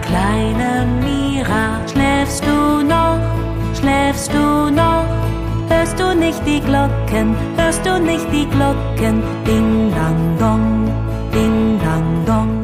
Kleine Mira, schläfst du noch? Schläfst du noch? Hörst du nicht die Glocken? Hörst du nicht die Glocken? Ding dang dong, ding dang dong.